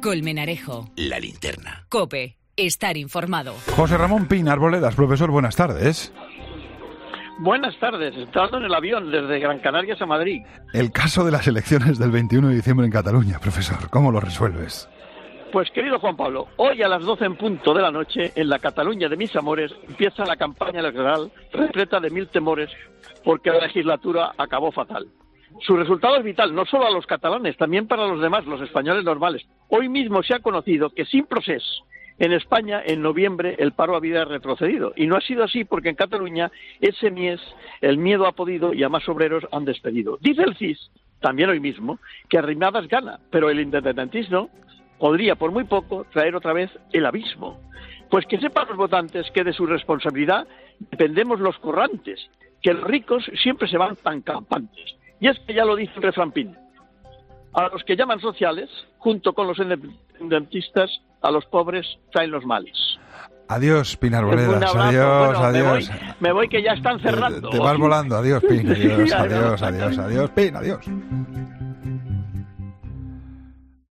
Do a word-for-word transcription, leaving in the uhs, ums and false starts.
Colmenarejo. La linterna. COPE. Estar informado. José Ramón Pin Arboledas, profesor, buenas tardes. Buenas tardes, entrando en el avión desde Gran Canarias a Madrid. El caso de las elecciones del veintiuno de diciembre en Cataluña, profesor, ¿cómo lo resuelves? Pues querido Juan Pablo, hoy a las doce en punto de la noche, en la Cataluña de mis amores, empieza la campaña electoral repleta de mil temores porque la legislatura acabó fatal. Su resultado es vital, no solo a los catalanes, también para los demás, los españoles normales. Hoy mismo se ha conocido que sin proceso, en España, en noviembre, el paro había retrocedido. Y no ha sido así porque en Cataluña ese mies, el miedo ha podido y a más obreros han despedido. Dice el C I S, también hoy mismo, que Arrimadas gana, pero el independentismo podría, por muy poco, traer otra vez el abismo. Pues que sepan los votantes que de su responsabilidad dependemos los currantes, que los ricos siempre se van tan campantes. Y es que ya lo dice el reframpín. A los que llaman sociales, junto con los independentistas, a los pobres traen los males. Adiós, Pin Arboledas, adiós, bueno, adiós. Me voy, me voy que ya están cerrando. Te, te vas volando, adiós, Pin, adiós, adiós, adiós, adiós, Pin, adiós.